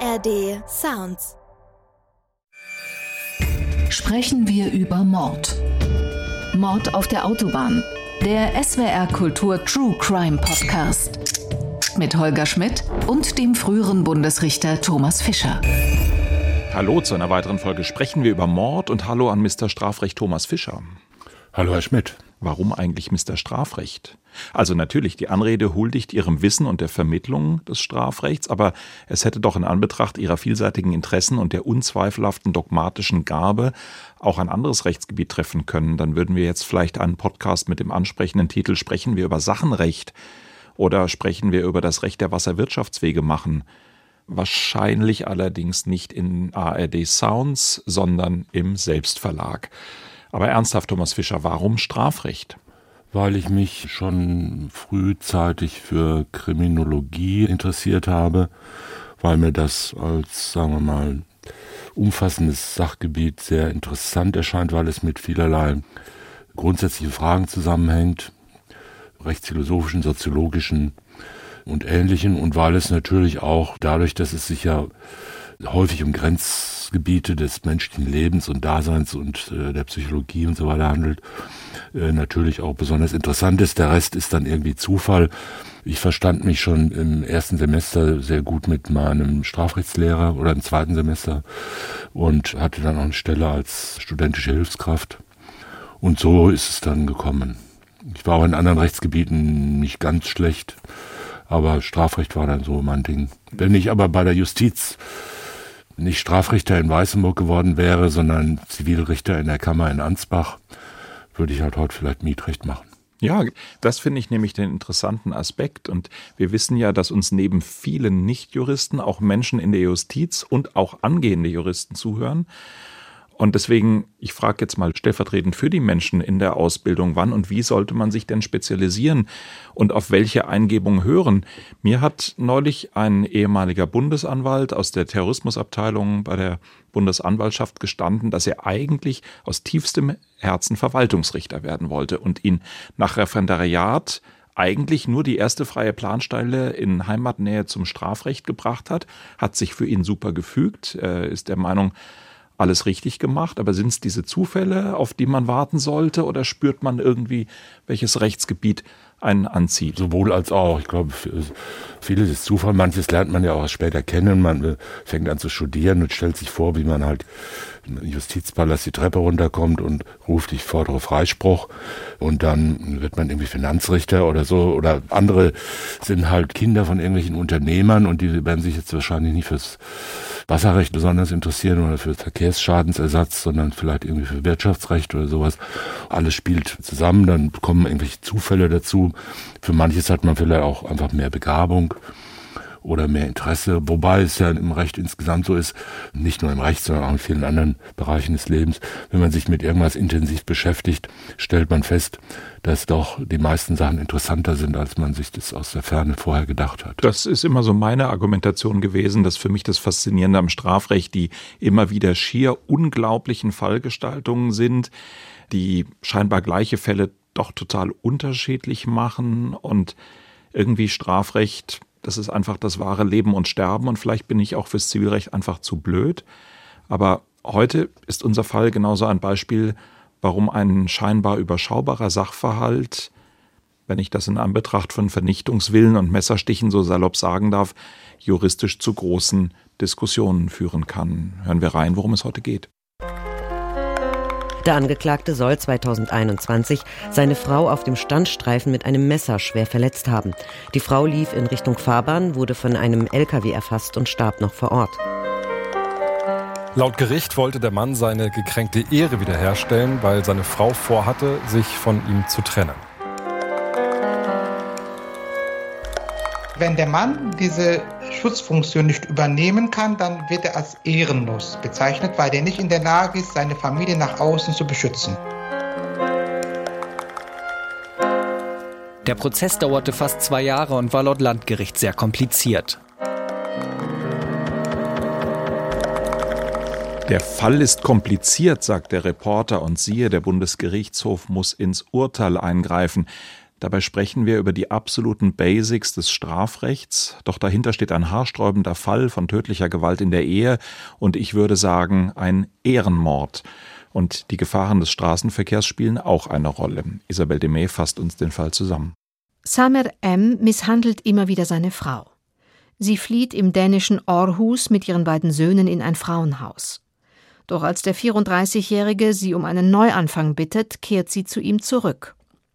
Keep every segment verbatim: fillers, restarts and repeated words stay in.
R D Sounds. Sprechen wir über Mord. Mord auf der Autobahn. Der S W R Kultur True Crime Podcast. Mit Holger Schmidt und dem früheren Bundesrichter Thomas Fischer. Hallo zu einer weiteren Folge Sprechen wir über Mord und hallo an Mister Strafrecht Thomas Fischer. Hallo Herr Schmidt. Warum eigentlich Mister Strafrecht? Also natürlich, die Anrede huldigt Ihrem Wissen und der Vermittlung des Strafrechts, aber es hätte doch in Anbetracht Ihrer vielseitigen Interessen und der unzweifelhaften dogmatischen Gabe auch ein anderes Rechtsgebiet treffen können. Dann würden wir jetzt vielleicht einen Podcast mit dem ansprechenden Titel Sprechen wir über Sachenrecht oder sprechen wir über das Recht der Wasserwirtschaftswege machen. Wahrscheinlich allerdings nicht in A R D Sounds, sondern im Selbstverlag. Aber ernsthaft, Thomas Fischer, warum Strafrecht? Weil ich mich schon frühzeitig für Kriminologie interessiert habe, weil mir das als, sagen wir mal, umfassendes Sachgebiet sehr interessant erscheint, weil es mit vielerlei grundsätzlichen Fragen zusammenhängt, rechtsphilosophischen, soziologischen und ähnlichen, und weil es natürlich auch dadurch, dass es sich ja häufig um Grenzgebiete des menschlichen Lebens und Daseins und äh, der Psychologie und so weiter handelt, äh, natürlich auch besonders interessant ist. Der Rest ist dann irgendwie Zufall. Ich verstand mich schon im ersten Semester sehr gut mit meinem Strafrechtslehrer oder im zweiten Semester und hatte dann auch eine Stelle als studentische Hilfskraft. Und so ist es dann gekommen. Ich war auch in anderen Rechtsgebieten nicht ganz schlecht, aber Strafrecht war dann so mein Ding. Wenn ich aber bei der Justiz nicht Strafrichter in Weißenburg geworden wäre, sondern Zivilrichter in der Kammer in Ansbach, würde ich halt heute vielleicht Mietrecht machen. Ja, das finde ich nämlich den interessanten Aspekt. Und wir wissen ja, dass uns neben vielen Nichtjuristen auch Menschen in der Justiz und auch angehende Juristen zuhören. Und deswegen, ich frage jetzt mal stellvertretend für die Menschen in der Ausbildung, wann und wie sollte man sich denn spezialisieren und auf welche Eingebungen hören? Mir hat neulich ein ehemaliger Bundesanwalt aus der Terrorismusabteilung bei der Bundesanwaltschaft gestanden, dass er eigentlich aus tiefstem Herzen Verwaltungsrichter werden wollte und ihn nach Referendariat eigentlich nur die erste freie Planstelle in Heimatnähe zum Strafrecht gebracht hat, hat sich für ihn super gefügt, er ist der Meinung, alles richtig gemacht, aber sind es diese Zufälle, auf die man warten sollte, oder spürt man irgendwie, welches Rechtsgebiet einen anzieht? Sowohl als auch. Ich glaube, vieles ist Zufall, manches lernt man ja auch später kennen. Man fängt an zu studieren und stellt sich vor, wie man halt im Justizpalast die Treppe runterkommt und ruft, ich fordere Freispruch, und dann wird man irgendwie Finanzrichter oder so, oder andere sind halt Kinder von irgendwelchen Unternehmern und die werden sich jetzt wahrscheinlich nicht fürs Wasserrecht besonders interessieren oder für Verkehrsschadensersatz, sondern vielleicht irgendwie für Wirtschaftsrecht oder sowas. Alles spielt zusammen, dann kommen irgendwelche Zufälle dazu. Für manches hat man vielleicht auch einfach mehr Begabung oder mehr Interesse, wobei es ja im Recht insgesamt so ist, nicht nur im Recht, sondern auch in vielen anderen Bereichen des Lebens, wenn man sich mit irgendwas intensiv beschäftigt, stellt man fest, dass doch die meisten Sachen interessanter sind, als man sich das aus der Ferne vorher gedacht hat. Das ist immer so meine Argumentation gewesen, dass für mich das Faszinierende am Strafrecht die immer wieder schier unglaublichen Fallgestaltungen sind, die scheinbar gleiche Fälle doch total unterschiedlich machen, und irgendwie Strafrecht, das ist einfach das wahre Leben und Sterben, und vielleicht bin ich auch fürs Zivilrecht einfach zu blöd. Aber heute ist unser Fall genauso ein Beispiel, warum ein scheinbar überschaubarer Sachverhalt, wenn ich das in Anbetracht von Vernichtungswillen und Messerstichen so salopp sagen darf, juristisch zu großen Diskussionen führen kann. Hören wir rein, worum es heute geht. Der Angeklagte soll zweitausendeinundzwanzig seine Frau auf dem Standstreifen mit einem Messer schwer verletzt haben. Die Frau lief in Richtung Fahrbahn, wurde von einem L K W erfasst und starb noch vor Ort. Laut Gericht wollte der Mann seine gekränkte Ehre wiederherstellen, weil seine Frau vorhatte, sich von ihm zu trennen. Wenn der Mann diese Schutzfunktion nicht übernehmen kann, dann wird er als ehrenlos bezeichnet, weil er nicht in der Lage ist, seine Familie nach außen zu beschützen. Der Prozess dauerte fast zwei Jahre und war laut Landgericht sehr kompliziert. Der Fall ist kompliziert, sagt der Reporter, und siehe, der Bundesgerichtshof muss ins Urteil eingreifen. Dabei sprechen wir über die absoluten Basics des Strafrechts, doch dahinter steht ein haarsträubender Fall von tödlicher Gewalt in der Ehe und ich würde sagen, ein Ehrenmord. Und die Gefahren des Straßenverkehrs spielen auch eine Rolle. Isabel Demey fasst uns den Fall zusammen. Samer M. misshandelt immer wieder seine Frau. Sie flieht im dänischen Aarhus mit ihren beiden Söhnen in ein Frauenhaus. Doch als der vierunddreißigjährige sie um einen Neuanfang bittet, kehrt sie zu ihm zurück.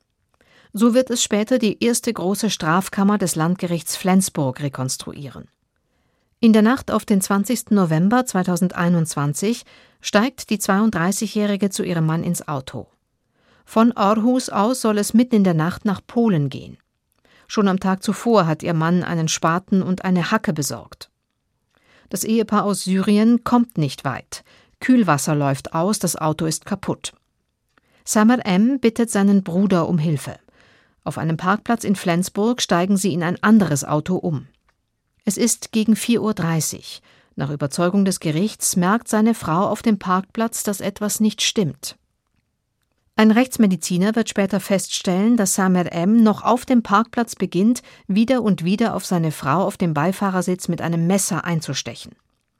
So wird es später die erste große Strafkammer des Landgerichts Flensburg rekonstruieren. In der Nacht auf den zwanzigsten November zweitausendeinundzwanzig steigt die zweiunddreißigjährige zu ihrem Mann ins Auto. Von Aarhus aus soll es mitten in der Nacht nach Polen gehen. Schon am Tag zuvor hat ihr Mann einen Spaten und eine Hacke besorgt. Das Ehepaar aus Syrien kommt nicht weit. Kühlwasser läuft aus, das Auto ist kaputt. Samer M. bittet seinen Bruder um Hilfe. Auf einem Parkplatz in Flensburg steigen sie in ein anderes Auto um. Es ist gegen vier Uhr dreißig. Nach Überzeugung des Gerichts merkt seine Frau auf dem Parkplatz, dass etwas nicht stimmt. Ein Rechtsmediziner wird später feststellen, dass Samer M. noch auf dem Parkplatz beginnt, wieder und wieder auf seine Frau auf dem Beifahrersitz mit einem Messer einzustechen.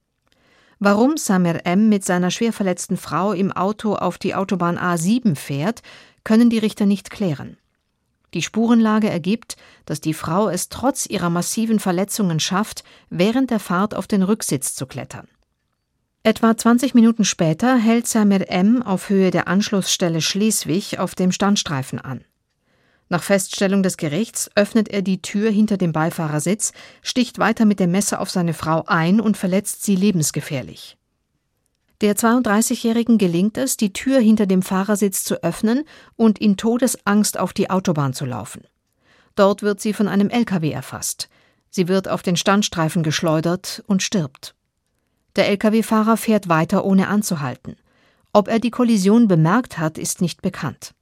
Warum Samer M. mit seiner schwer verletzten Frau im Auto auf die Autobahn A sieben fährt, können die Richter nicht klären. Die Spurenlage ergibt, dass die Frau es trotz ihrer massiven Verletzungen schafft, während der Fahrt auf den Rücksitz zu klettern. Etwa zwanzig Minuten später hält Samer M. auf Höhe der Anschlussstelle Schleswig auf dem Standstreifen an. Nach Feststellung des Gerichts öffnet er die Tür hinter dem Beifahrersitz, sticht weiter mit dem Messer auf seine Frau ein und verletzt sie lebensgefährlich. Der zweiunddreißigjährigen gelingt es, die Tür hinter dem Fahrersitz zu öffnen und in Todesangst auf die Autobahn zu laufen. Dort wird sie von einem L K W erfasst. Sie wird auf den Standstreifen geschleudert und stirbt. Der L K W-Fahrer fährt weiter, ohne anzuhalten. Ob er die Kollision bemerkt hat, ist nicht bekannt.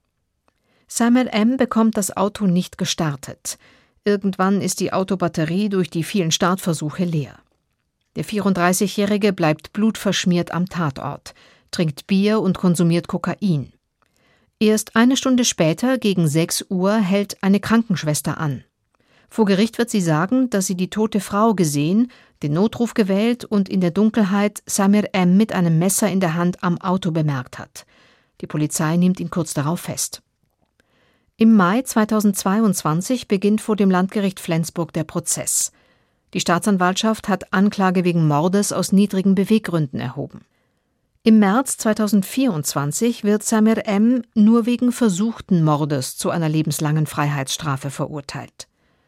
Samer M. bekommt das Auto nicht gestartet. Irgendwann ist die Autobatterie durch die vielen Startversuche leer. Der vierunddreißigjährige bleibt blutverschmiert am Tatort, trinkt Bier und konsumiert Kokain. Erst eine Stunde später, gegen sechs Uhr, hält eine Krankenschwester an. Vor Gericht wird sie sagen, dass sie die tote Frau gesehen, den Notruf gewählt und in der Dunkelheit Samer M. mit einem Messer in der Hand am Auto bemerkt hat. Die Polizei nimmt ihn kurz darauf fest. Im Mai zweitausendzweiundzwanzig beginnt vor dem Landgericht Flensburg der Prozess. Die Staatsanwaltschaft hat Anklage wegen Mordes aus niedrigen Beweggründen erhoben. Im März zweitausendvierundzwanzig wird Samer M. nur wegen versuchten Mordes zu einer lebenslangen Freiheitsstrafe verurteilt.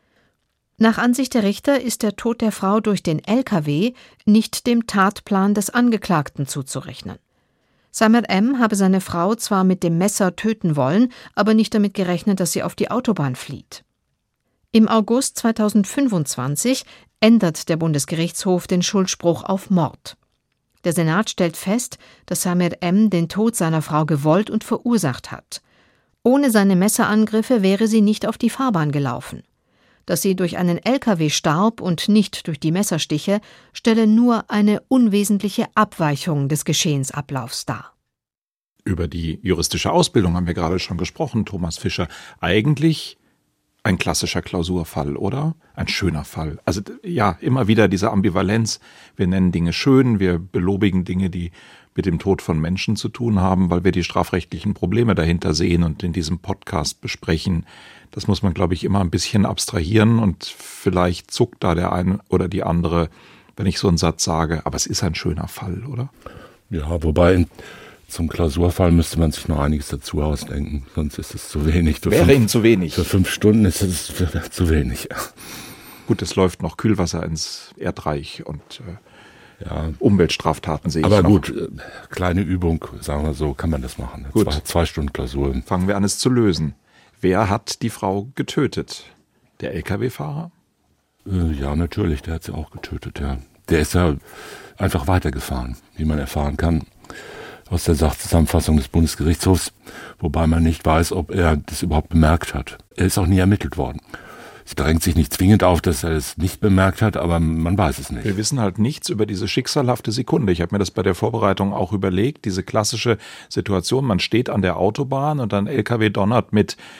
Nach Ansicht der Richter ist der Tod der Frau durch den L K W nicht dem Tatplan des Angeklagten zuzurechnen. Samer M. habe seine Frau zwar mit dem Messer töten wollen, aber nicht damit gerechnet, dass sie auf die Autobahn flieht. Im August zweitausendfünfundzwanzig ändert der Bundesgerichtshof den Schuldspruch auf Mord. Der Senat stellt fest, dass Samer M. den Tod seiner Frau gewollt und verursacht hat. Ohne seine Messerangriffe wäre sie nicht auf die Fahrbahn gelaufen. Dass sie durch einen L K W starb und nicht durch die Messerstiche, stelle nur eine unwesentliche Abweichung des Geschehensablaufs dar. Über die juristische Ausbildung haben wir gerade schon gesprochen, Thomas Fischer. Eigentlich ein klassischer Klausurfall, oder? Ein schöner Fall. Also ja, immer wieder diese Ambivalenz. Wir nennen Dinge schön, wir belobigen Dinge, die mit dem Tod von Menschen zu tun haben, weil wir die strafrechtlichen Probleme dahinter sehen und in diesem Podcast besprechen. Das muss man, glaube ich, immer ein bisschen abstrahieren und vielleicht zuckt da der eine oder die andere, wenn ich so einen Satz sage. Aber es ist ein schöner Fall, oder? Ja, wobei zum Klausurfall müsste man sich noch einiges dazu ausdenken, sonst ist es zu wenig. Für Wäre fünf, Ihnen zu wenig. Für fünf Stunden ist es zu wenig. Gut, es läuft noch Kühlwasser ins Erdreich und äh, ja, Umweltstraftaten sehe ich aber noch. gut, äh, kleine Übung, sagen wir so, kann man das machen. Gut. Zwei, zwei Stunden Klausur. Fangen wir an, es zu lösen. Wer hat die Frau getötet? Der L K W-Fahrer? Äh, ja, natürlich, der hat sie auch getötet, ja. Der ist ja einfach weitergefahren, wie man erfahren kann aus der Sachzusammenfassung des Bundesgerichtshofs, wobei man nicht weiß, ob er das überhaupt bemerkt hat. Er ist auch nie ermittelt worden. Es drängt sich nicht zwingend auf, dass er es nicht bemerkt hat, aber man weiß es nicht. Wir wissen halt nichts über diese schicksalhafte Sekunde. Ich habe mir das bei der Vorbereitung auch überlegt, diese klassische Situation, man steht an der Autobahn und ein L K W donnert mit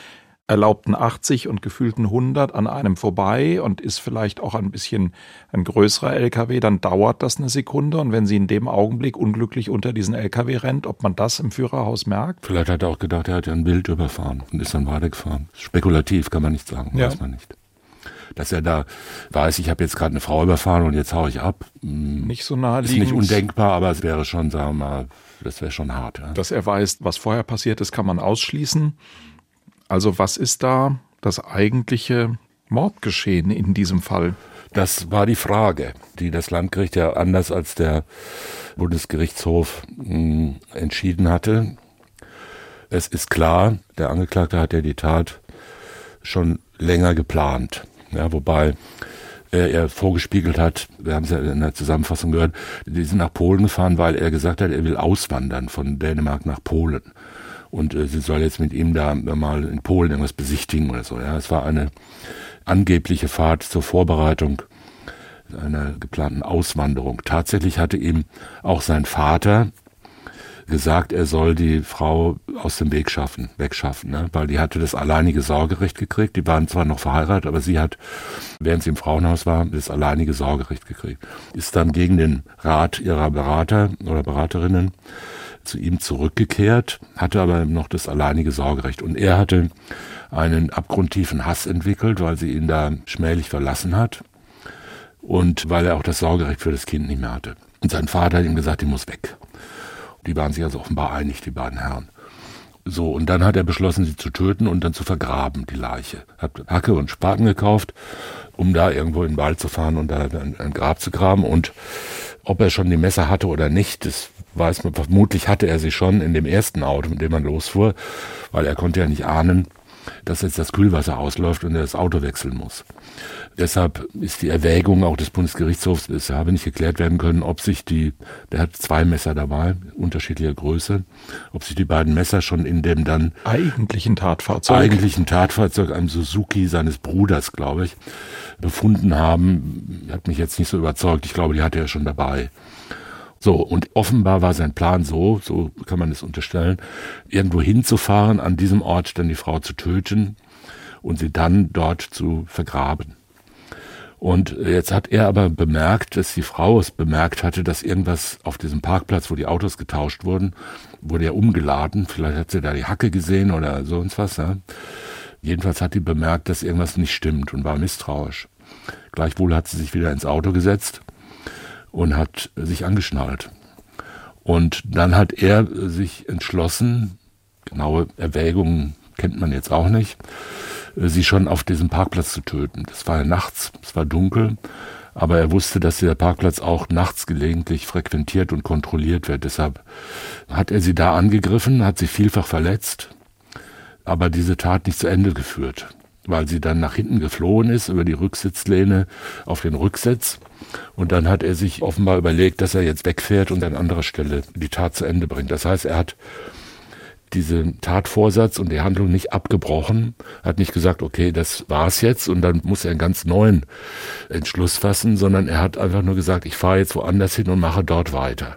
erlaubten achtzig und gefühlten hundert an einem vorbei und ist vielleicht auch ein bisschen ein größerer L K W, dann dauert das eine Sekunde. Und wenn sie in dem Augenblick unglücklich unter diesen L K W rennt, ob man das im Führerhaus merkt? Vielleicht hat er auch gedacht, er hat ja ein Wild überfahren und ist dann weitergefahren. Spekulativ kann man nicht sagen, ja. weiß man nicht. Dass er da weiß, ich habe jetzt gerade eine Frau überfahren und jetzt haue ich ab. Nicht so naheliegend. Ist nicht undenkbar, aber es wäre schon, sagen wir mal, das wäre schon hart. Ja. Dass er weiß, was vorher passiert ist, kann man ausschließen. Also was ist da das eigentliche Mordgeschehen in diesem Fall? Das war die Frage, die das Landgericht ja anders als der Bundesgerichtshof mh, entschieden hatte. Es ist klar, der Angeklagte hat ja die Tat schon länger geplant. Ja, wobei er, er vorgespiegelt hat, wir haben es ja in der Zusammenfassung gehört, die sind nach Polen gefahren, weil er gesagt hat, er will auswandern von Dänemark nach Polen. Und äh, sie soll jetzt mit ihm da mal in Polen irgendwas besichtigen oder so. Ja, es war eine angebliche Fahrt zur Vorbereitung einer geplanten Auswanderung. Tatsächlich hatte ihm auch sein Vater gesagt, er soll die Frau aus dem Weg schaffen, wegschaffen, ne? Weil die hatte das alleinige Sorgerecht gekriegt. Die waren zwar noch verheiratet, aber sie hat, während sie im Frauenhaus war, das alleinige Sorgerecht gekriegt. Ist dann gegen den Rat ihrer Berater oder Beraterinnen zu ihm zurückgekehrt, hatte aber noch das alleinige Sorgerecht. Und er hatte einen abgrundtiefen Hass entwickelt, weil sie ihn da schmählich verlassen hat und weil er auch das Sorgerecht für das Kind nicht mehr hatte. Und sein Vater hat ihm gesagt, die muss weg. Die waren sich also offenbar einig, die beiden Herren. So, und dann hat er beschlossen, sie zu töten und dann zu vergraben, die Leiche. Hat Hacke und Spaten gekauft, um da irgendwo in den Wald zu fahren und da ein, ein Grab zu graben. Und ob er schon die Messer hatte oder nicht, das weiß man. Vermutlich hatte er sie schon in dem ersten Auto, mit dem man losfuhr, weil er konnte ja nicht ahnen, dass jetzt das Kühlwasser ausläuft und er das Auto wechseln muss. Deshalb ist die Erwägung auch des Bundesgerichtshofs, es habe nicht geklärt werden können, ob sich die, der hat zwei Messer dabei, unterschiedlicher Größe, ob sich die beiden Messer schon in dem dann eigentlichen Tatfahrzeug, eigentlichen Tatfahrzeug, einem Suzuki seines Bruders, glaube ich, befunden haben. Hat mich jetzt nicht so überzeugt. Ich glaube, die hatte er schon dabei. So, und offenbar war sein Plan so, so kann man es unterstellen, irgendwo hinzufahren, an diesem Ort dann die Frau zu töten und sie dann dort zu vergraben. Und jetzt hat er aber bemerkt, dass die Frau es bemerkt hatte, dass irgendwas auf diesem Parkplatz, wo die Autos getauscht wurden, wurde ja umgeladen. Vielleicht hat sie da die Hacke gesehen oder sonst was. Ja. Jedenfalls hat die bemerkt, dass irgendwas nicht stimmt und war misstrauisch. Gleichwohl hat sie sich wieder ins Auto gesetzt und hat sich angeschnallt. Und dann hat er sich entschlossen, genaue Erwägungen kennt man jetzt auch nicht, sie schon auf diesem Parkplatz zu töten. Das war ja nachts, es war dunkel, aber er wusste, dass der Parkplatz auch nachts gelegentlich frequentiert und kontrolliert wird. Deshalb hat er sie da angegriffen, hat sie vielfach verletzt, aber diese Tat nicht zu Ende geführt, weil sie dann nach hinten geflohen ist, über die Rücksitzlehne auf den Rücksitz. Und dann hat er sich offenbar überlegt, dass er jetzt wegfährt und an anderer Stelle die Tat zu Ende bringt. Das heißt, er hat diesen Tatvorsatz und die Handlung nicht abgebrochen, hat nicht gesagt, okay, das war's jetzt und dann muss er einen ganz neuen Entschluss fassen, sondern er hat einfach nur gesagt, ich fahre jetzt woanders hin und mache dort weiter.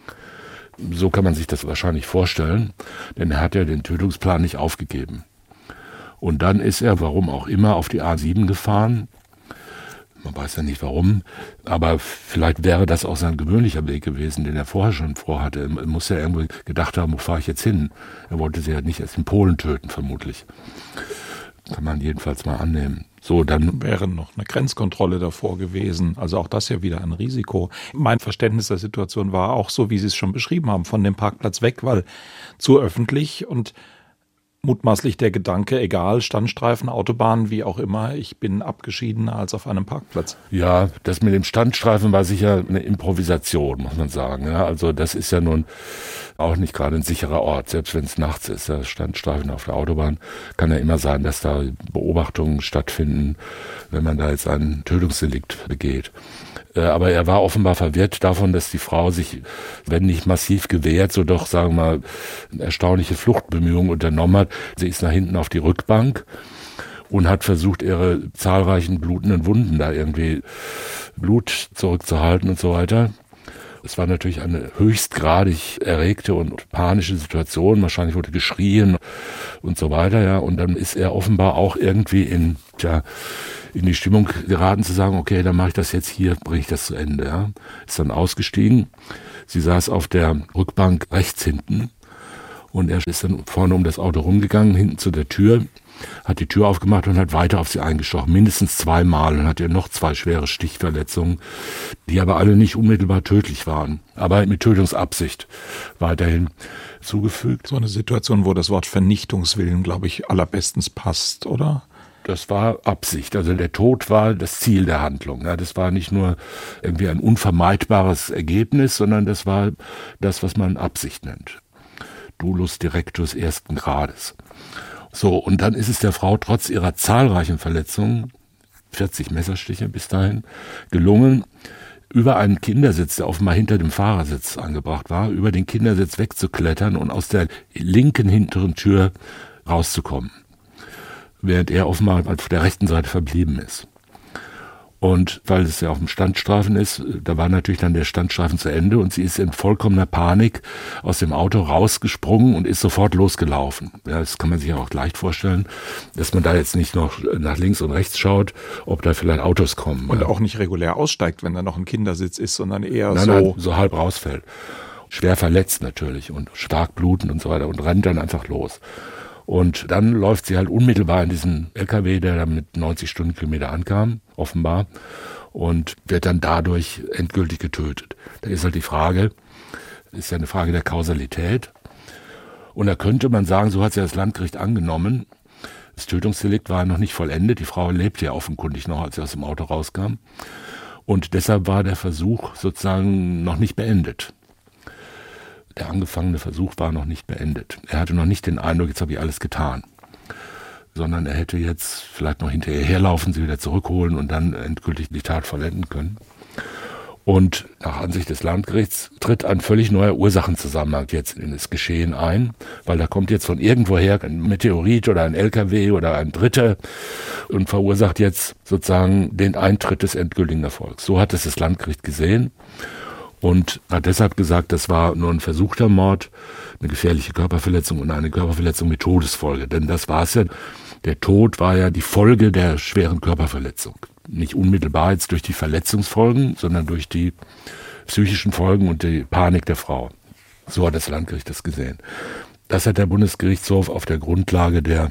So kann man sich das wahrscheinlich vorstellen, denn er hat ja den Tötungsplan nicht aufgegeben. Und dann ist er, warum auch immer, auf die A sieben gefahren. Man weiß ja nicht warum, aber vielleicht wäre das auch sein gewöhnlicher Weg gewesen, den er vorher schon vorhatte. Er muss ja irgendwo gedacht haben, wo fahre ich jetzt hin? Er wollte sie ja nicht erst in Polen töten, vermutlich. Kann man jedenfalls mal annehmen. So, dann wäre noch eine Grenzkontrolle davor gewesen. Also auch das ja wieder ein Risiko. Mein Verständnis der Situation war auch so, wie Sie es schon beschrieben haben, von dem Parkplatz weg, weil zu öffentlich und mutmaßlich der Gedanke, egal, Standstreifen, Autobahn, wie auch immer, ich bin abgeschiedener als auf einem Parkplatz. Ja, das mit dem Standstreifen war sicher eine Improvisation, muss man sagen. Ja, also das ist ja nun auch nicht gerade ein sicherer Ort, selbst wenn es nachts ist. Der Standstreifen auf der Autobahn kann ja immer sein, dass da Beobachtungen stattfinden, wenn man da jetzt einen Tötungsdelikt begeht. Aber er war offenbar verwirrt davon, dass die Frau sich, wenn nicht massiv gewehrt, so doch, sagen wir mal, erstaunliche Fluchtbemühungen unternommen hat. Sie ist nach hinten auf die Rückbank und hat versucht, ihre zahlreichen blutenden Wunden da irgendwie Blut zurückzuhalten und so weiter. Es war natürlich eine höchstgradig erregte und panische Situation. Wahrscheinlich wurde geschrien und so weiter, ja. Und dann ist er offenbar auch irgendwie in, tja, in die Stimmung geraten zu sagen, okay, dann mache ich das jetzt hier, bringe ich das zu Ende, ja. Ist dann ausgestiegen. Sie saß auf der Rückbank rechts hinten und er ist dann vorne um das Auto rumgegangen, hinten zu der Tür, hat die Tür aufgemacht und hat weiter auf sie eingestochen, mindestens zweimal, und hat ihr noch zwei schwere Stichverletzungen, die aber alle nicht unmittelbar tödlich waren, aber mit Tötungsabsicht weiterhin zugefügt. So eine Situation, wo das Wort Vernichtungswillen, glaube ich, allerbestens passt, oder? Das war Absicht, also der Tod war das Ziel der Handlung. Ja, das war nicht nur irgendwie ein unvermeidbares Ergebnis, sondern das war das, was man Absicht nennt. Dolus directus ersten Grades. So, und dann ist es der Frau trotz ihrer zahlreichen Verletzungen, vierzig Messerstiche bis dahin, gelungen, über einen Kindersitz, der offenbar hinter dem Fahrersitz angebracht war, über den Kindersitz wegzuklettern und aus der linken hinteren Tür rauszukommen, während er offenbar auf der rechten Seite verblieben ist. Und weil es ja auf dem Standstreifen ist, da war natürlich dann der Standstreifen zu Ende und sie ist in vollkommener Panik aus dem Auto rausgesprungen und ist sofort losgelaufen. Ja, das kann man sich ja auch leicht vorstellen, dass man da jetzt nicht noch nach links und rechts schaut, ob da vielleicht Autos kommen. Und ja. auch nicht regulär aussteigt, wenn da noch ein Kindersitz ist, sondern eher nein, so... Nein, so halb rausfällt. Schwer verletzt natürlich und stark blutend und so weiter und rennt dann einfach los. Und dann läuft sie halt unmittelbar in diesen L K W, der da mit neunzig Stundenkilometer ankam, offenbar, und wird dann dadurch endgültig getötet. Da ist halt die Frage, ist ja eine Frage der Kausalität. Und da könnte man sagen, so hat es ja das Landgericht angenommen, das Tötungsdelikt war noch nicht vollendet, die Frau lebte ja offenkundig noch, als sie aus dem Auto rauskam. Und deshalb war der Versuch sozusagen noch nicht beendet. Der angefangene Versuch war noch nicht beendet. Er hatte noch nicht den Eindruck, jetzt habe ich alles getan. Sondern er hätte jetzt vielleicht noch hinterher herlaufen, sie wieder zurückholen und dann endgültig die Tat vollenden können. Und nach Ansicht des Landgerichts tritt ein völlig neuer Ursachenzusammenhang jetzt in das Geschehen ein, weil da kommt jetzt von irgendwoher ein Meteorit oder ein L K W oder ein Dritter und verursacht jetzt sozusagen den Eintritt des endgültigen Erfolgs. So hat es das Landgericht gesehen. Und hat deshalb gesagt, das war nur ein versuchter Mord, eine gefährliche Körperverletzung und eine Körperverletzung mit Todesfolge. Denn das war es ja, der Tod war ja die Folge der schweren Körperverletzung. Nicht unmittelbar jetzt durch die Verletzungsfolgen, sondern durch die psychischen Folgen und die Panik der Frau. So hat das Landgericht das gesehen. Das hat der Bundesgerichtshof auf der Grundlage der,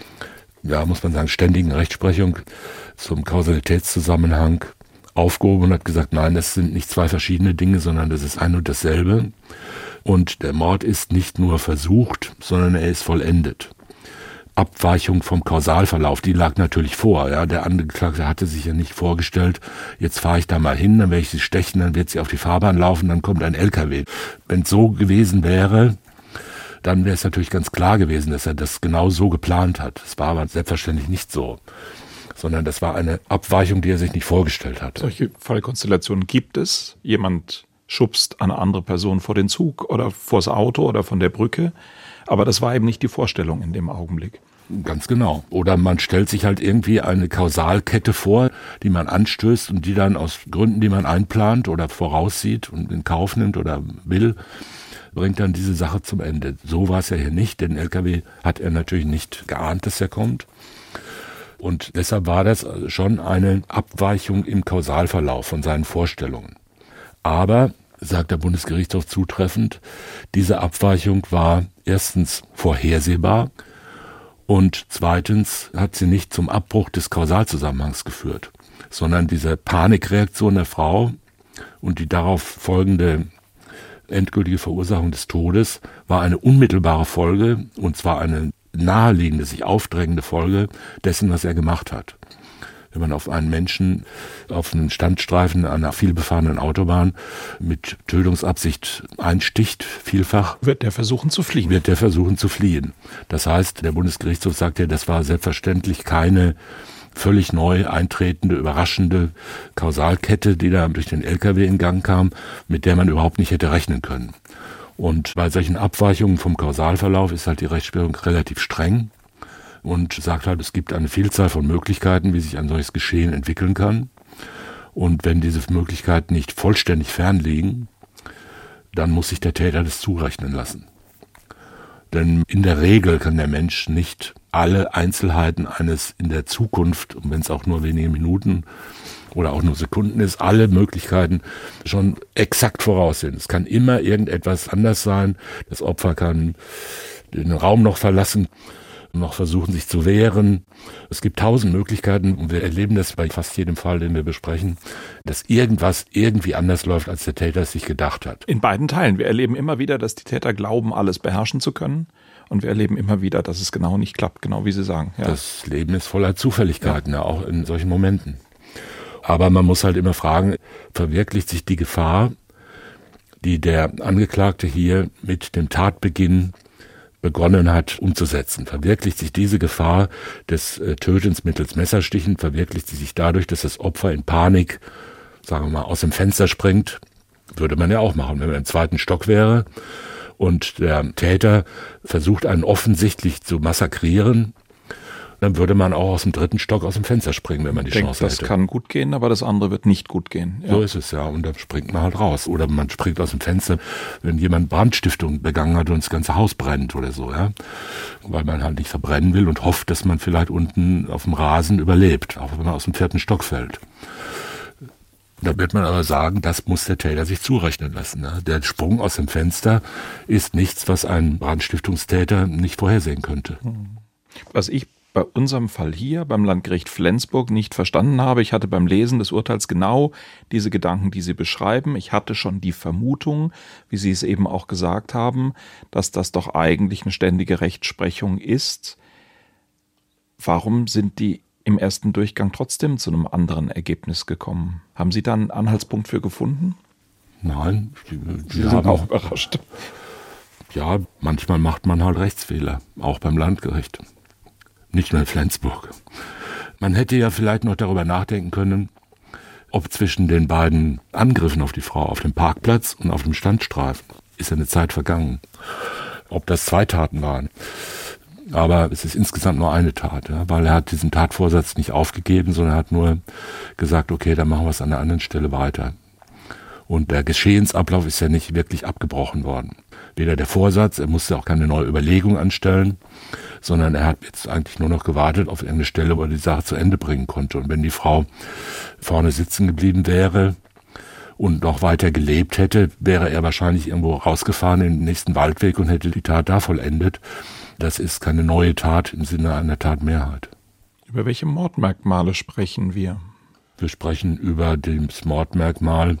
ja, muss man sagen, ständigen Rechtsprechung zum Kausalitätszusammenhang aufgehoben und hat gesagt, nein, das sind nicht zwei verschiedene Dinge, sondern das ist ein und dasselbe. Und der Mord ist nicht nur versucht, sondern er ist vollendet. Abweichung vom Kausalverlauf, die lag natürlich vor. Ja, der Angeklagte hatte sich ja nicht vorgestellt, jetzt fahre ich da mal hin, dann werde ich sie stechen, dann wird sie auf die Fahrbahn laufen, dann kommt ein L K W. Wenn es so gewesen wäre, dann wäre es natürlich ganz klar gewesen, dass er das genau so geplant hat. Es war aber selbstverständlich nicht so, sondern das war eine Abweichung, die er sich nicht vorgestellt hatte. Solche Fallkonstellationen gibt es. Jemand schubst eine andere Person vor den Zug oder vors Auto oder von der Brücke. Aber das war eben nicht die Vorstellung in dem Augenblick. Ganz genau. Oder man stellt sich halt irgendwie eine Kausalkette vor, die man anstößt und die dann aus Gründen, die man einplant oder voraussieht und in Kauf nimmt oder will, bringt dann diese Sache zum Ende. So war es ja hier nicht. Den L K W hat er natürlich nicht geahnt, dass er kommt. Und deshalb war das schon eine Abweichung im Kausalverlauf von seinen Vorstellungen. Aber, sagt der Bundesgerichtshof zutreffend, diese Abweichung war erstens vorhersehbar und zweitens hat sie nicht zum Abbruch des Kausalzusammenhangs geführt, sondern diese Panikreaktion der Frau und die darauf folgende endgültige Verursachung des Todes war eine unmittelbare Folge, und zwar eine naheliegende, sich aufdrängende Folge dessen, was er gemacht hat. Wenn man auf einen Menschen auf einen Standstreifen einer vielbefahrenen Autobahn mit Tötungsabsicht einsticht, vielfach, wird der versuchen zu fliehen. Wird der versuchen zu fliehen. Das heißt, der Bundesgerichtshof sagt ja, das war selbstverständlich keine völlig neu eintretende, überraschende Kausalkette, die da durch den L K W in Gang kam, mit der man überhaupt nicht hätte rechnen können. Und bei solchen Abweichungen vom Kausalverlauf ist halt die Rechtsprechung relativ streng und sagt halt, es gibt eine Vielzahl von Möglichkeiten, wie sich ein solches Geschehen entwickeln kann. Und wenn diese Möglichkeiten nicht vollständig fernliegen, dann muss sich der Täter das zurechnen lassen. Denn in der Regel kann der Mensch nicht alle Einzelheiten eines in der Zukunft, und wenn es auch nur wenige Minuten oder auch nur Sekunden ist, alle Möglichkeiten schon exakt voraussehen. Es kann immer irgendetwas anders sein. Das Opfer kann den Raum noch verlassen, noch versuchen, sich zu wehren. Es gibt tausend Möglichkeiten und wir erleben das bei fast jedem Fall, den wir besprechen, dass irgendwas irgendwie anders läuft, als der Täter es sich gedacht hat. In beiden Teilen. Wir erleben immer wieder, dass die Täter glauben, alles beherrschen zu können. Und wir erleben immer wieder, dass es genau nicht klappt, genau wie Sie sagen. Ja. Das Leben ist voller Zufälligkeiten, ja. Ja, auch in solchen Momenten. Aber man muss halt immer fragen, verwirklicht sich die Gefahr, die der Angeklagte hier mit dem Tatbeginn begonnen hat umzusetzen? Verwirklicht sich diese Gefahr des äh, Tötens mittels Messerstichen, verwirklicht sie sich dadurch, dass das Opfer in Panik, sagen wir mal, aus dem Fenster springt? Würde man ja auch machen, wenn man im zweiten Stock wäre und der Täter versucht, einen offensichtlich zu massakrieren, dann würde man auch aus dem dritten Stock aus dem Fenster springen, wenn man die ich denke, Chance hätte. Das kann gut gehen, aber das andere wird nicht gut gehen. Ja. So ist es ja, und dann springt man halt raus. Oder man springt aus dem Fenster, wenn jemand Brandstiftung begangen hat und das ganze Haus brennt oder so, ja. Weil man halt nicht verbrennen will und hofft, dass man vielleicht unten auf dem Rasen überlebt, auch wenn man aus dem vierten Stock fällt. Da wird man aber sagen, das muss der Täter sich zurechnen lassen. Ne? Der Sprung aus dem Fenster ist nichts, was ein Brandstiftungstäter nicht vorhersehen könnte. Was ich bei unserem Fall hier beim Landgericht Flensburg nicht verstanden habe, ich hatte beim Lesen des Urteils genau diese Gedanken, die Sie beschreiben. Ich hatte schon die Vermutung, wie Sie es eben auch gesagt haben, dass das doch eigentlich eine ständige Rechtsprechung ist. Warum sind die im ersten Durchgang trotzdem zu einem anderen Ergebnis gekommen? Haben Sie da einen Anhaltspunkt für gefunden? Nein. Die, die Sie sind auch überrascht. Ja, manchmal macht man halt Rechtsfehler, auch beim Landgericht. Nicht nur in Flensburg. Man hätte ja vielleicht noch darüber nachdenken können, ob zwischen den beiden Angriffen auf die Frau auf dem Parkplatz und auf dem Standstreifen ist ja eine Zeit vergangen. Ob das zwei Taten waren. Aber es ist insgesamt nur eine Tat, ja, weil er hat diesen Tatvorsatz nicht aufgegeben, sondern hat nur gesagt, okay, dann machen wir es an einer anderen Stelle weiter. Und der Geschehensablauf ist ja nicht wirklich abgebrochen worden. Weder der Vorsatz, er musste auch keine neue Überlegung anstellen, sondern er hat jetzt eigentlich nur noch gewartet auf irgendeine Stelle, wo er die Sache zu Ende bringen konnte. Und wenn die Frau vorne sitzen geblieben wäre und noch weiter gelebt hätte, wäre er wahrscheinlich irgendwo rausgefahren in den nächsten Waldweg und hätte die Tat da vollendet. Das ist keine neue Tat im Sinne einer Tatmehrheit. Über welche Mordmerkmale sprechen wir? Wir sprechen über das Mordmerkmal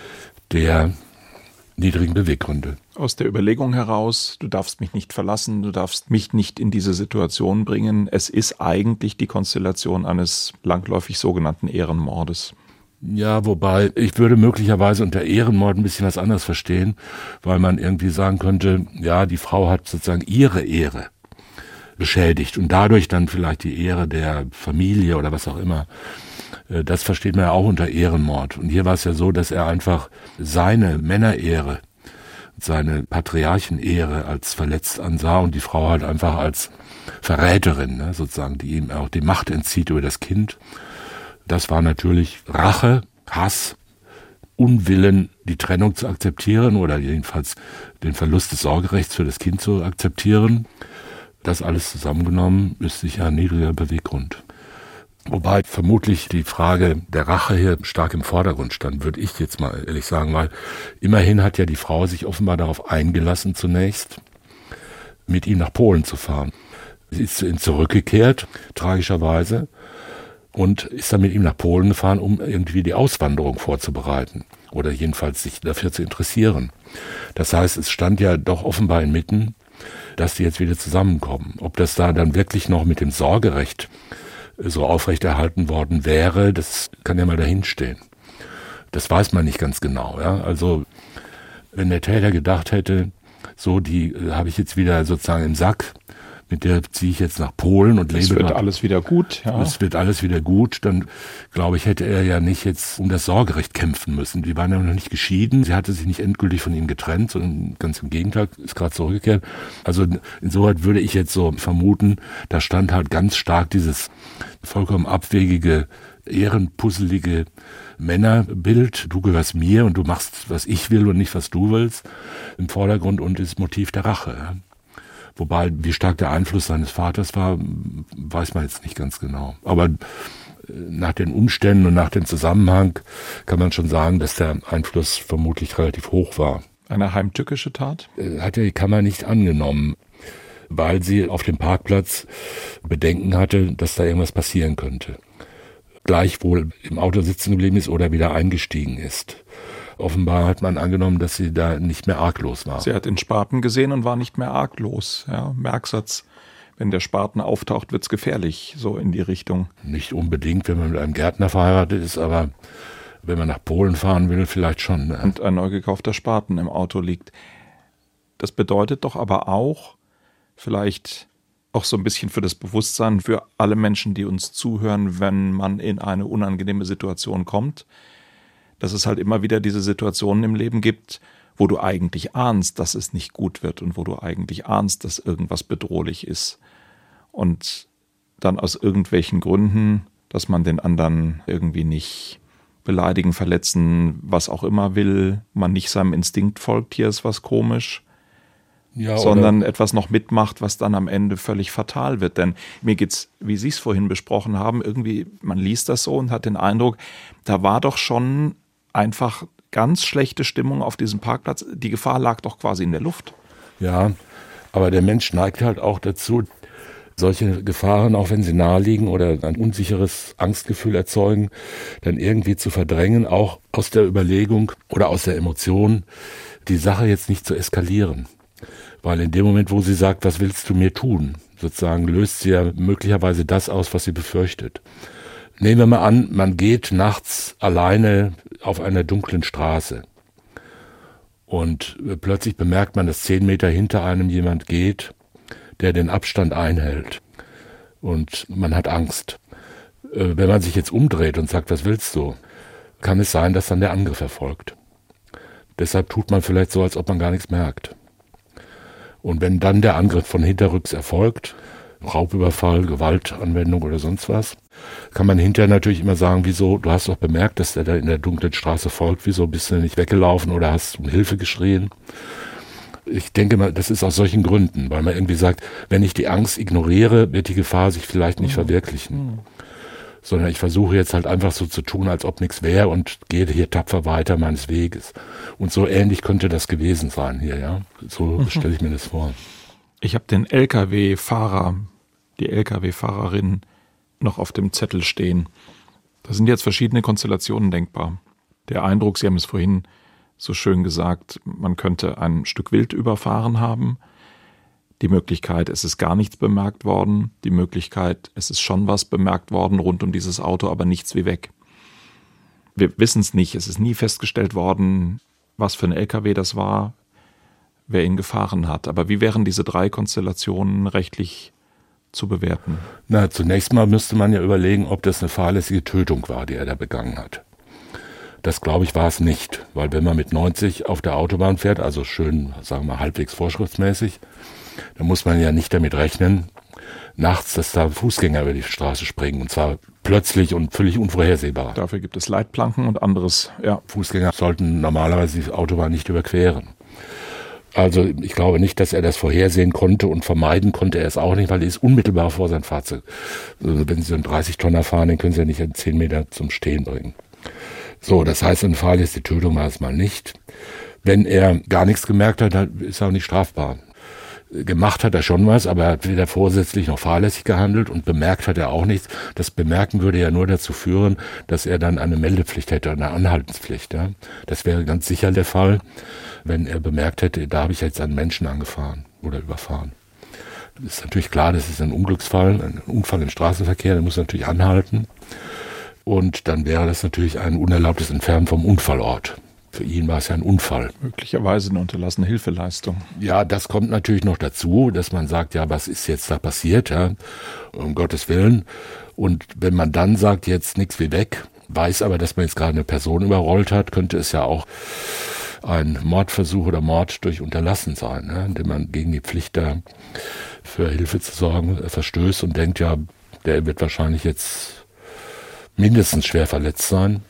der niedrigen Beweggründe. Aus der Überlegung heraus, du darfst mich nicht verlassen, du darfst mich nicht in diese Situation bringen. Es ist eigentlich die Konstellation eines langläufig sogenannten Ehrenmordes. Ja, wobei ich würde möglicherweise unter Ehrenmord ein bisschen was anderes verstehen, weil man irgendwie sagen könnte, ja, die Frau hat sozusagen ihre Ehre beschädigt und dadurch dann vielleicht die Ehre der Familie oder was auch immer. Das versteht man ja auch unter Ehrenmord. Und hier war es ja so, dass er einfach seine Männerehre, seine Patriarchenehre als verletzt ansah und die Frau halt einfach als Verräterin, ne, sozusagen, die ihm auch die Macht entzieht über das Kind. Das war natürlich Rache, Hass, Unwillen, die Trennung zu akzeptieren oder jedenfalls den Verlust des Sorgerechts für das Kind zu akzeptieren. Das alles zusammengenommen ist sicher ein niedriger Beweggrund. Wobei vermutlich die Frage der Rache hier stark im Vordergrund stand, würde ich jetzt mal ehrlich sagen, weil immerhin hat ja die Frau sich offenbar darauf eingelassen, zunächst mit ihm nach Polen zu fahren. Sie ist zu ihm zurückgekehrt, tragischerweise, und ist dann mit ihm nach Polen gefahren, um irgendwie die Auswanderung vorzubereiten oder jedenfalls sich dafür zu interessieren. Das heißt, es stand ja doch offenbar inmitten, dass die jetzt wieder zusammenkommen. Ob das da dann wirklich noch mit dem Sorgerecht so aufrechterhalten worden wäre, das kann ja mal dahinstehen. Das weiß man nicht ganz genau. Ja? Also wenn der Täter gedacht hätte, so die habe ich jetzt wieder sozusagen im Sack, mit der ziehe ich jetzt nach Polen und lebe. Es wird dort. alles wieder gut. Ja. Es wird alles wieder gut. Dann, glaube ich, hätte er ja nicht jetzt um das Sorgerecht kämpfen müssen. Die waren ja noch nicht geschieden. Sie hatte sich nicht endgültig von ihm getrennt, sondern ganz im Gegenteil, ist gerade zurückgekehrt. Also insoweit würde ich jetzt so vermuten, da stand halt ganz stark dieses vollkommen abwegige, ehrenpusselige Männerbild. Du gehörst mir und du machst, was ich will und nicht, was du willst, im Vordergrund und das Motiv der Rache. Ja. Wobei, wie stark der Einfluss seines Vaters war, weiß man jetzt nicht ganz genau. Aber nach den Umständen und nach dem Zusammenhang kann man schon sagen, dass der Einfluss vermutlich relativ hoch war. Eine heimtückische Tat? Hat ja die Kammer nicht angenommen, weil sie auf dem Parkplatz Bedenken hatte, dass da irgendwas passieren könnte. Gleichwohl im Auto sitzen geblieben ist oder wieder eingestiegen ist. Offenbar hat man angenommen, dass sie da nicht mehr arglos war. Sie hat den Spaten gesehen und war nicht mehr arglos. Ja, Merksatz, wenn der Spaten auftaucht, wird's gefährlich, so in die Richtung. Nicht unbedingt, wenn man mit einem Gärtner verheiratet ist, aber wenn man nach Polen fahren will, vielleicht schon. Ne? Und ein neu gekaufter Spaten im Auto liegt. Das bedeutet doch aber auch, vielleicht auch so ein bisschen für das Bewusstsein für alle Menschen, die uns zuhören, wenn man in eine unangenehme Situation kommt, dass es halt immer wieder diese Situationen im Leben gibt, wo du eigentlich ahnst, dass es nicht gut wird und wo du eigentlich ahnst, dass irgendwas bedrohlich ist. Und dann aus irgendwelchen Gründen, dass man den anderen irgendwie nicht beleidigen, verletzen, was auch immer will, man nicht seinem Instinkt folgt, hier ist was komisch, ja, sondern etwas noch mitmacht, was dann am Ende völlig fatal wird. Denn mir geht's, wie Sie es vorhin besprochen haben, irgendwie, man liest das so und hat den Eindruck, da war doch schon einfach ganz schlechte Stimmung auf diesem Parkplatz. Die Gefahr lag doch quasi in der Luft. Ja, aber der Mensch neigt halt auch dazu, solche Gefahren, auch wenn sie naheliegen oder ein unsicheres Angstgefühl erzeugen, dann irgendwie zu verdrängen, auch aus der Überlegung oder aus der Emotion, die Sache jetzt nicht zu eskalieren. Weil in dem Moment, wo sie sagt, was willst du mir tun, sozusagen löst sie ja möglicherweise das aus, was sie befürchtet. Nehmen wir mal an, man geht nachts alleine auf einer dunklen Straße und plötzlich bemerkt man, dass zehn Meter hinter einem jemand geht, der den Abstand einhält und man hat Angst. Wenn man sich jetzt umdreht und sagt, was willst du, kann es sein, dass dann der Angriff erfolgt. Deshalb tut man vielleicht so, als ob man gar nichts merkt. Und wenn dann der Angriff von hinterrücks erfolgt, Raubüberfall, Gewaltanwendung oder sonst was, kann man hinterher natürlich immer sagen, wieso, du hast doch bemerkt, dass der da in der dunklen Straße folgt, wieso bist du nicht weggelaufen oder hast um Hilfe geschrien? Ich denke mal, das ist aus solchen Gründen, weil man irgendwie sagt, wenn ich die Angst ignoriere, wird die Gefahr sich vielleicht nicht verwirklichen. Sondern ich versuche jetzt halt einfach so zu tun, als ob nichts wäre und gehe hier tapfer weiter meines Weges. Und so ähnlich könnte das gewesen sein hier, ja. So mhm. stelle ich mir das vor. Ich habe den L K W-Fahrer, die L K W-Fahrerin noch auf dem Zettel stehen. Da sind jetzt verschiedene Konstellationen denkbar. Der Eindruck, Sie haben es vorhin so schön gesagt, man könnte ein Stück Wild überfahren haben. Die Möglichkeit, es ist gar nichts bemerkt worden. Die Möglichkeit, es ist schon was bemerkt worden rund um dieses Auto, aber nichts wie weg. Wir wissen es nicht. Es ist nie festgestellt worden, was für ein L K W das war, wer ihn gefahren hat. Aber wie wären diese drei Konstellationen rechtlich zu bewerten? Na, zunächst mal müsste man ja überlegen, ob das eine fahrlässige Tötung war, die er da begangen hat. Das, glaube ich, war es nicht. Weil wenn man mit neunzig auf der Autobahn fährt, also schön, sagen wir mal, halbwegs vorschriftsmäßig, da muss man ja nicht damit rechnen, nachts, dass da Fußgänger über die Straße springen. Und zwar plötzlich und völlig unvorhersehbar. Dafür gibt es Leitplanken und anderes. Ja. Fußgänger sollten normalerweise die Autobahn nicht überqueren. Also ich glaube nicht, dass er das vorhersehen konnte und vermeiden konnte er es auch nicht, weil er ist unmittelbar vor sein Fahrzeug. Also wenn Sie einen dreißig-Tonner fahren, den können Sie ja nicht in zehn Meter zum Stehen bringen. So, das heißt, eine fahrlässige Tötung war es mal nicht. Wenn er gar nichts gemerkt hat, ist er auch nicht strafbar. Gemacht hat er schon was, aber er hat weder vorsätzlich noch fahrlässig gehandelt und bemerkt hat er auch nichts. Das Bemerken würde ja nur dazu führen, dass er dann eine Meldepflicht hätte, eine Anhaltenspflicht. Ja? Das wäre ganz sicher der Fall, wenn er bemerkt hätte, da habe ich jetzt einen Menschen angefahren oder überfahren. Das ist natürlich klar, das ist ein Unglücksfall, ein Unfall im Straßenverkehr, der muss natürlich anhalten. Und dann wäre das natürlich ein unerlaubtes Entfernen vom Unfallort. Für ihn war es ja ein Unfall. Möglicherweise eine unterlassene Hilfeleistung. Ja, das kommt natürlich noch dazu, dass man sagt, ja, was ist jetzt da passiert, ja, um Gottes Willen. Und wenn man dann sagt, jetzt nichts wie weg, weiß aber, dass man jetzt gerade eine Person überrollt hat, könnte es ja auch ein Mordversuch oder Mord durch Unterlassen sein, ne, indem man gegen die Pflicht da für Hilfe zu sorgen verstößt und denkt, ja, der wird wahrscheinlich jetzt mindestens schwer verletzt sein.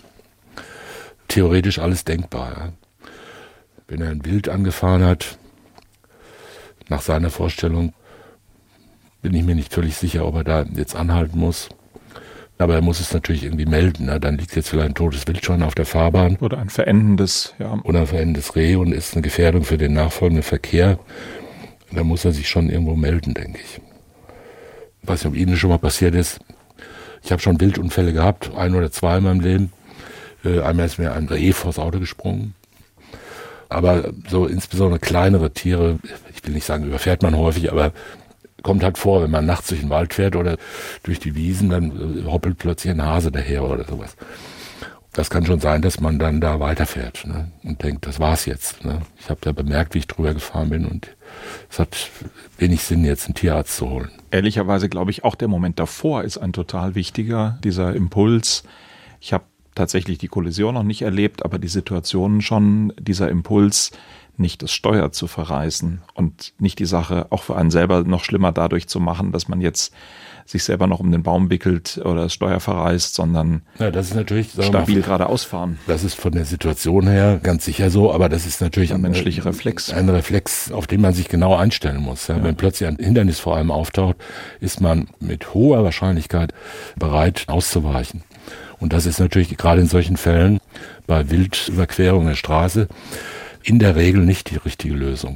Theoretisch alles denkbar. Ja. Wenn er ein Wild angefahren hat, Nach seiner Vorstellung bin ich mir nicht völlig sicher, ob er da jetzt anhalten muss. Aber er muss es natürlich irgendwie melden. Ne? Dann liegt jetzt vielleicht ein totes Wildschwein auf der Fahrbahn. Oder ein verendendes, ja. Oder ein verendendes Reh und ist eine Gefährdung für den nachfolgenden Verkehr. Da muss er sich schon irgendwo melden, denke ich. Ich weiß nicht, ob Ihnen schon mal passiert ist. Ich habe schon Wildunfälle gehabt, ein oder zwei in meinem Leben. Einmal ist mir ein Reh vors Auto gesprungen. Aber so insbesondere kleinere Tiere, ich will nicht sagen, überfährt man häufig, aber kommt halt vor, wenn man nachts durch den Wald fährt oder durch die Wiesen, dann hoppelt plötzlich ein Hase daher oder sowas. Das kann schon sein, dass man dann da weiterfährt, ne? Und denkt, das war's jetzt. Ne? Ich habe da bemerkt, wie ich drüber gefahren bin und es hat wenig Sinn, jetzt einen Tierarzt zu holen. Ehrlicherweise glaube ich, auch der Moment davor ist ein total wichtiger, dieser Impuls. Ich habe tatsächlich die Kollision noch nicht erlebt, aber die Situationen schon, dieser Impuls, nicht das Steuer zu verreißen und nicht die Sache auch für einen selber noch schlimmer dadurch zu machen, dass man jetzt sich selber noch um den Baum wickelt oder das Steuer verreißt, sondern ja, das ist natürlich, stabil mal, geradeaus fahren. Das ist von der Situation her ganz sicher so, aber das ist natürlich ein menschlicher Reflex. Ein Reflex, auf den man sich genau einstellen muss. Ja, ja. Wenn plötzlich ein Hindernis vor allem auftaucht, ist man mit hoher Wahrscheinlichkeit bereit, auszuweichen. Und das ist natürlich gerade in solchen Fällen bei Wildüberquerung der Straße in der Regel nicht die richtige Lösung.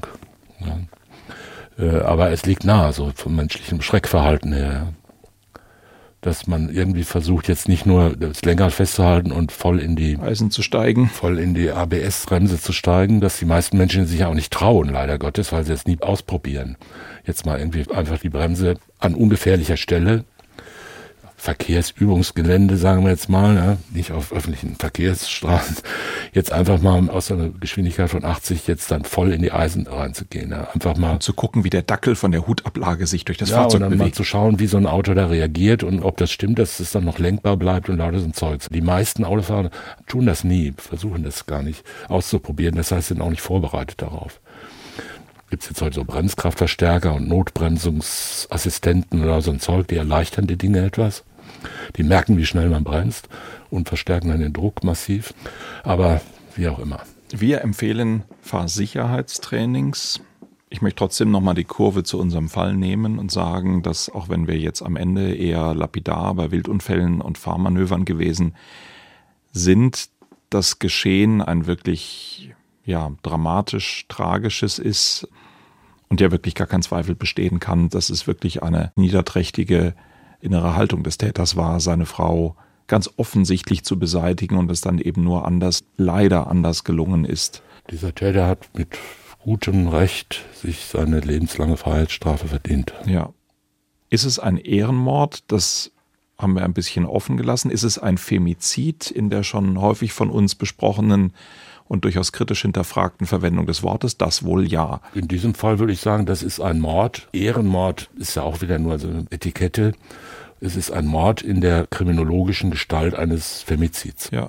Ja. Äh, aber es liegt nahe, so vom menschlichen Schreckverhalten her, dass man irgendwie versucht, jetzt nicht nur das Lenkrad festzuhalten und voll in die Eisen zu steigen, voll in die A B S-Bremse zu steigen, dass die meisten Menschen sich auch nicht trauen, leider Gottes, weil sie es nie ausprobieren. Jetzt mal irgendwie einfach die Bremse an ungefährlicher Stelle, Verkehrsübungsgelände, sagen wir jetzt mal, ja, nicht auf öffentlichen Verkehrsstraßen, jetzt einfach mal aus einer Geschwindigkeit von achtzig jetzt dann voll in die Eisen reinzugehen. Ja. Einfach mal und zu gucken, wie der Dackel von der Hutablage sich durch das ja, Fahrzeug und dann bewegt. Mal zu schauen, wie so ein Auto da reagiert und ob das stimmt, dass es dann noch lenkbar bleibt und lauter so ein Zeug. Die meisten Autofahrer tun das nie, versuchen das gar nicht auszuprobieren. Das heißt, sind auch nicht vorbereitet darauf. Gibt es jetzt heute so Bremskraftverstärker und Notbremsungsassistenten oder so ein Zeug, die erleichtern die Dinge etwas. Die merken, wie schnell man bremst und verstärken dann den Druck massiv. Aber wie auch immer. Wir empfehlen Fahrsicherheitstrainings. Ich möchte trotzdem nochmal die Kurve zu unserem Fall nehmen und sagen, dass auch wenn wir jetzt am Ende eher lapidar bei Wildunfällen und Fahrmanövern gewesen sind, das Geschehen ein wirklich ja, dramatisch tragisches ist und ja wirklich gar kein Zweifel bestehen kann, dass es wirklich eine niederträchtige innere Haltung des Täters war, seine Frau ganz offensichtlich zu beseitigen und es dann eben nur anders, leider anders gelungen ist. Dieser Täter hat mit gutem Recht sich seine lebenslange Freiheitsstrafe verdient. Ja. Ist es ein Ehrenmord? Das haben wir ein bisschen offen gelassen. Ist es ein Femizid in der schon häufig von uns besprochenen und durchaus kritisch hinterfragten Verwendung des Wortes? Das wohl ja. In diesem Fall würde ich sagen, das ist ein Mord. Ehrenmord ist ja auch wieder nur so eine Etikette. Es ist ein Mord in der kriminologischen Gestalt eines Femizids. Ja.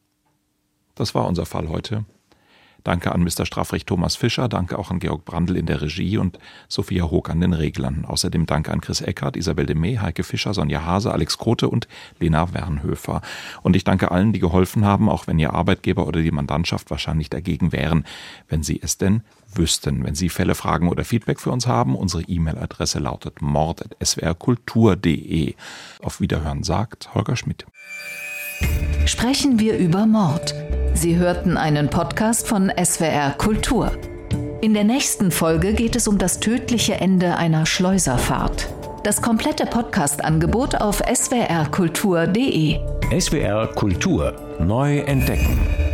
Das war unser Fall heute. Danke an Mister Strafrecht Thomas Fischer, danke auch an Georg Brandl in der Regie und Sophia Hoog an den Reglern. Außerdem danke an Chris Eckhardt, Isabel de May, Heike Fischer, Sonja Hase, Alex Krote und Lena Wernhöfer. Und ich danke allen, die geholfen haben, auch wenn Ihr Arbeitgeber oder die Mandantschaft wahrscheinlich dagegen wären, wenn Sie es denn wüssten. Wenn Sie Fälle, Fragen oder Feedback für uns haben, unsere E-Mail-Adresse lautet mord at s w r kultur punkt d e. Auf Wiederhören sagt Holger Schmidt. Sprechen wir über Mord. Sie hörten einen Podcast von S W R Kultur. In der nächsten Folge geht es um das tödliche Ende einer Schleuserfahrt. Das komplette Podcast-Angebot auf s w r kultur punkt d e. S W R Kultur neu entdecken.